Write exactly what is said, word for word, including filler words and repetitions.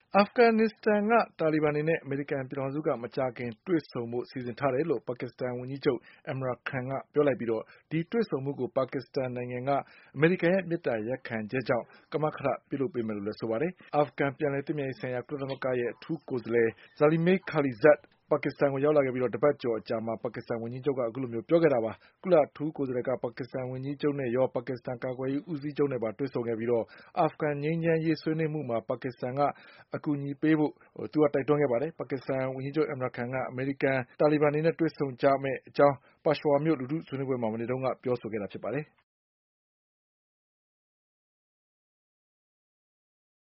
အာဖဂန်နစ္စတန်က တာလီဘန်တွေနဲ့ အမေရိကန်ပြည်ထောင်စုက မကြာခင်တွေ့ဆုံဖို့ စီစဉ်ထားတယ်လို့ ပါကစ္စတန်ဝန်ကြီးချုပ် Imran Khan ကပြောလိုက်ပြီး ဒီတွေ့ဆုံမှုကို ပါကစ္စတန်နိုင်ငံက အမေရိကန်ရဲ့မေတ္တာရပ်ခံချက်ကြောင့် ကမကထပြုလုပ်ပေးမယ်လို့လည်းဆိုပါတယ်။ အာဖဂန်ပြန်လည်သင့်မြတ်ရေးဆိုင်ရာ ကုလသမဂ္ဂရဲ့ အထူးကိုယ်စားလှယ် Zalmay Khalilzad ပါကစ္စတန်ကိုရောက်လာခဲ့ပြီး တပတ်ကျော်အကြာမှာ ပါကစ္စတန်ဝန်ကြီးချုပ်က အခုလိုပြောခဲ့တာပါ။ ကုလအထူးကိုယ်စားလှယ်က ပါကစ္စတန်ဝန်ကြီးချုပ်နဲ့ရော ပါကစ္စတန်ကာကွယ်ရေးဦးစီးချုပ်နဲ့ပါတွေ့ဆုံခဲ့ပြီး အာဖဂန်ငြိမ်းချမ်းရေးဆွေးနွေးမှုမှာ ပါကစ္စတန်ကအကူအညီပေးဖို့ တိုက်တွန်းခဲ့ပါတယ်။ ပါကစ္စတန်ဝန်ကြီးချုပ် Imran Khan က အမေရိကန်၊ တာလီဘန်တွေနဲ့တွေ့ဆုံကြမယ့်အကြောင်း Peshawar မြို့ လူထုဆွေးနွေးပွဲမှာ မနေ့ကပြောဆိုခဲ့တာဖြစ်ပါတယ်။